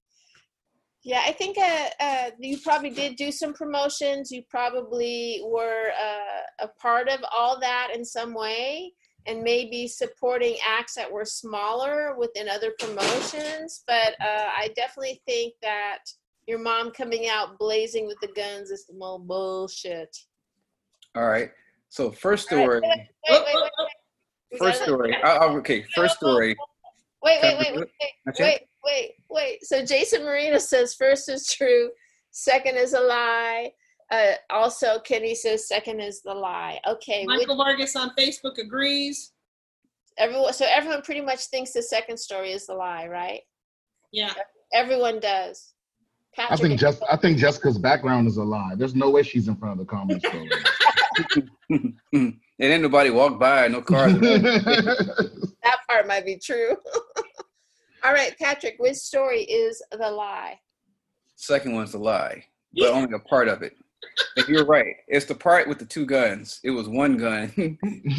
Yeah, I think uh, uh, you probably did do some promotions. You probably were uh, a part of all that in some way, and maybe supporting acts that were smaller within other promotions. But uh, I definitely think that your mom coming out blazing with the guns is some more bullshit. All right. So first story. Right, wait, wait, wait, wait, wait. First story. I, I, okay, first story. Wait, wait, wait, wait, wait, wait, wait, wait. So Jason Marino says first is true, second is a lie. Uh, also, Kenny says second is the lie. Okay. Michael which, Vargas on Facebook agrees. Everyone, so everyone pretty much thinks the second story is the lie, right? Yeah. Everyone does. I think just I think Jessica's background is a lie. There's no way she's in front of the comedy store. And ain't nobody walked by, no cars. That part might be true. All right, Patrick, which story is the lie? Second one's the lie, but Yeah. only a part of it. If you're right, it's the part with the two guns. It was one gun. it,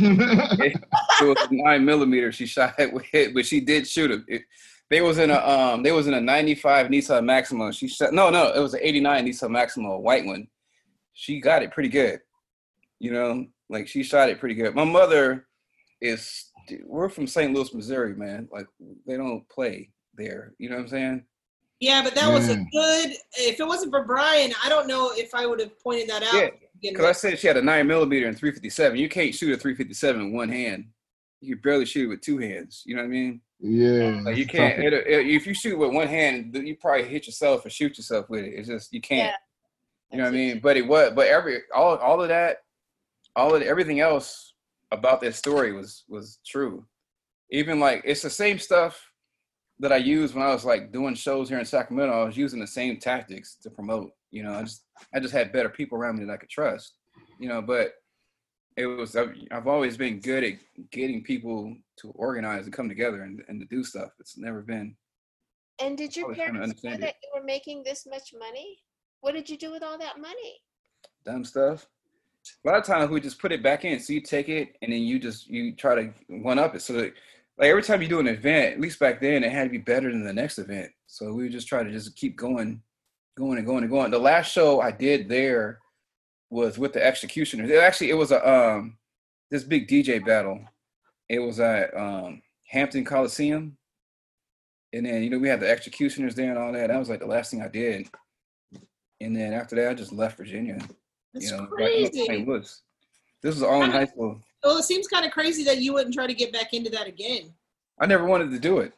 it was a nine millimeter she shot it with, but she did shoot it. it. They was in a um, they was in a ninety-five Nissan Maxima. She shot no, no, it was an eighty-nine Nissan Maxima, a white one. She got it pretty good. You know, like she shot it pretty good. My mother is. We're from Saint Louis, Missouri, man. Like they don't play there. You know what I'm saying? Yeah, but that was a Mm. good. If it wasn't for Brian, I don't know if I would have pointed that out. Yeah, Again, because I said she had a nine millimeter and three fifty-seven. You can't shoot a three fifty-seven with one hand. You can barely shoot it with two hands. You know what I mean? Yeah. Like you it's can't. tough. It, it, if you shoot with one hand, you probably hit yourself or shoot yourself with it. It's just you can't. Yeah. You know what I mean? But it was. But every all all of that, all of everything else about that story was was true. Even like it's the same stuff that I used when I was like doing shows here in Sacramento. I was using the same tactics to promote. You know, I just I just had better people around me that I could trust. You know, but it was I've, I've always been good at getting people to organize and come together and, and to do stuff. It's never been. And did your I was trying to parents know understand that it. you were making this much money? What did you do with all that money? Dumb stuff. A lot of times we just put it back in. So you take it and then you just you try to one up it. So that, like every time you do an event, at least back then, it had to be better than the next event. So we would just try to just keep going, going and going and going. The last show I did there was with the Executioners. It actually it was a um this big D J battle. It was at um Hampton Coliseum. And then, you know, we had the Executioners there and all that. That was like the last thing I did. And then after that, I just left Virginia. That's You know, crazy. Saint Louis. This was all in high school. Well, it seems kind of crazy that you wouldn't try to get back into that again. I never wanted to do it.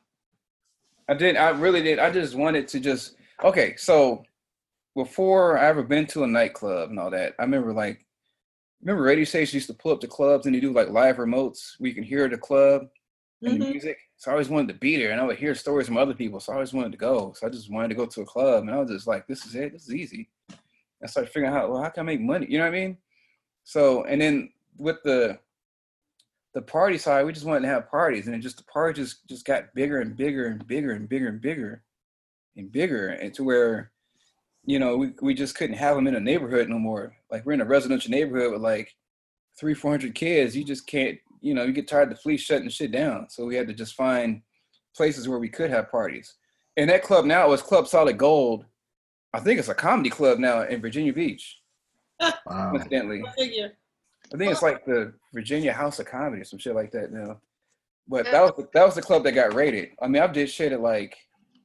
I didn't. I really did. I just wanted to just. Okay, so before I ever been to a nightclub and all that, I remember like, remember radio stations used to pull up to clubs and they do like live remotes where you can hear the club and the Mhm. music. So I always wanted to be there, and I would hear stories from other people. So I always wanted to go. So I just wanted to go to a club, and I was just like, this is it. This is easy. I started figuring out, well, how can I make money? You know what I mean? So, and then with the the party side, we just wanted to have parties, and it just the party just just got bigger and bigger and bigger and bigger and bigger and bigger, and to where, you know, we we just couldn't have them in a neighborhood no more. Like we're in a residential neighborhood with like three, four hundred kids. You just can't, you know, you get tired of the police shutting shit down. So we had to just find places where we could have parties. And that club now is Club Solid Gold. I think it's a comedy club now in Virginia Beach. Wow. Coincidentally. Figure. I think it's like the Virginia House of Comedy or some shit like that now. But that was the, that was the club that got raided. I mean, I did shit at like,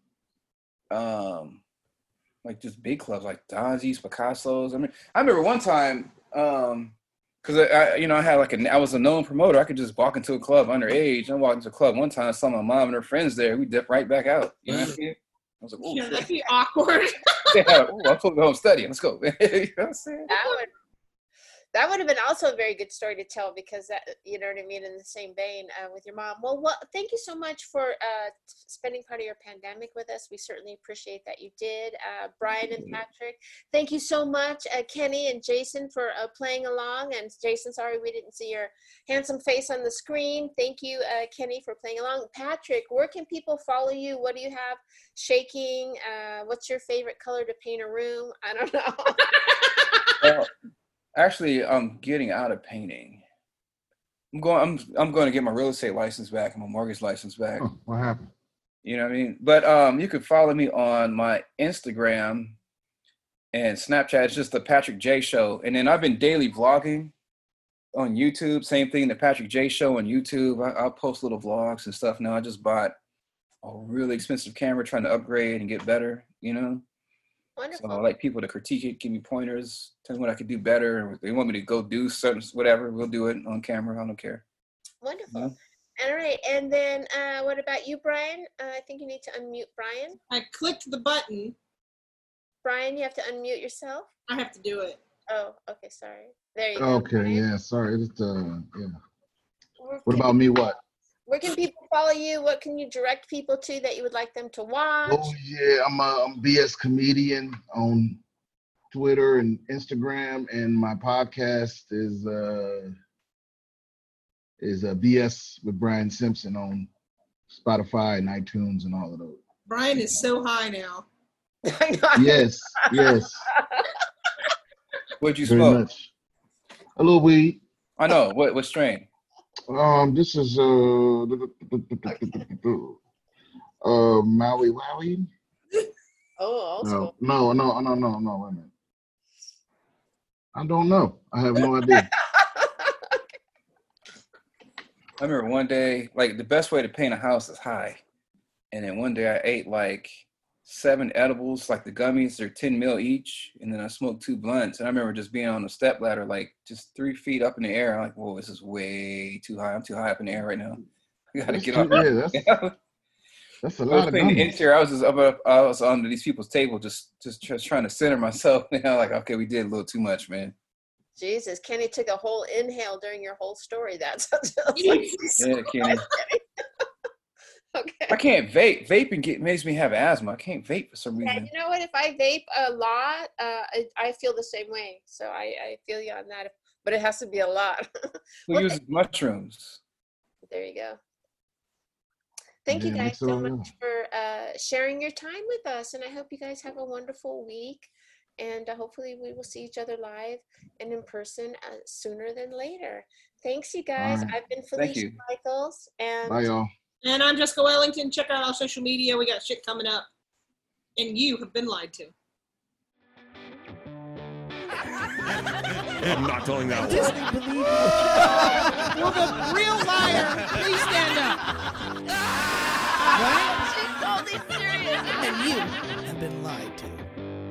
um, like just big clubs like Donzi's, Picasso's. I mean, I remember one time, um, cause I, I, you know, I had like a, I was a known promoter. I could just walk into a club underage. I walked into a club one time, saw my mom and her friends there. We dipped right back out. You know what I mean? I was like, oh, Yeah, shit. that'd be awkward. Yeah, ooh, I'm supposed to go home studying. Let's go. You know what I'm saying? That would that would have been also a very good story to tell, because that, you know what I mean, in the same vein uh, with your mom. Well, what, thank you so much for uh, spending part of your pandemic with us. We certainly appreciate that you did. Uh, Brian and Patrick, thank you so much. Uh, Kenny and Jason for uh, playing along. And Jason, sorry we didn't see your handsome face on the screen. Thank you, uh, Kenny, for playing along. Patrick, where can people follow you? What do you have shaking? Uh, what's your favorite color to paint a room? I don't know. Well, actually, I'm getting out of painting. I'm going. I'm. I'm going to get my real estate license back and my mortgage license back. Oh, what happened? You know what I mean? But um, you can follow me on my Instagram and Snapchat. It's just the Patrick J Show, and then I've been daily vlogging on YouTube. Same thing, the Patrick J Show on YouTube. I, I'll post little vlogs and stuff now. I just bought a really expensive camera, trying to upgrade and get better. You know. Wonderful. So I like people to critique it, give me pointers, tell me what I could do better. Or if they want me to go do certain whatever, we'll do it on camera. I don't care. Wonderful. Yeah. All right. And then uh, what about you, Brian? Uh, I think you need to unmute Brian. I clicked the button. Brian, you have to unmute yourself. I have to do it. Oh, okay. Sorry. There you go. Okay, Brian. yeah, sorry. It's, uh, yeah. Where What can- about me? What? Where can people follow you? What can you direct people to that you would like them to watch? Oh yeah, I'm a I'm B S comedian on Twitter and Instagram, and my podcast is uh is a B S with Brian Simpson on Spotify and iTunes and all of those. Brian is so high now. I know. Yes, yes, What'd you very smoke? much. A little weed. I know. What what strain? Um, this is uh, uh Maui Wowie. Oh, old No, school. no, no, no, no, no. Wait a minute. I don't know. I have no idea. I remember one day, like the best way to paint a house is high. And then one day I ate like seven edibles, like the gummies, they're ten mil each. And then I smoked two blunts. And I remember just being on the step ladder, like just three feet up in the air. I'm like, whoa, this is way too high. I'm too high up in the air right now. I gotta That's get too- up. yeah, that's, You know? that's a I was lot of cleaning the gummies. interior. I was just up, up, I was under these people's table, just, just, just trying to center myself. You know, like, okay, we did a little too much, man. Jesus, Kenny took a whole inhale during your whole story. That's like, Yeah, Kenny. okay. I can't vape. Vaping get, makes me have asthma. I can't vape for some Yeah, reason. you know what? If I vape a lot, uh, I, I feel the same way. So I, I feel you on that. But it has to be a lot. Who Well, uses mushrooms? There you go. Thank you Yeah, guys mix it so all much for uh, sharing your time with us. And I hope you guys have a wonderful week. And uh, hopefully we will see each other live and in person uh, sooner than later. Thanks, you guys. All right. I've been Thank Felicia you. Michaels. And Bye, y'all. And I'm Jessica Wellington. Check out our social media. We got shit coming up. And you have been lied to. I'm not telling that one. Disney believe Will the real liar please stand up? Right? She's totally serious. And you have been lied to.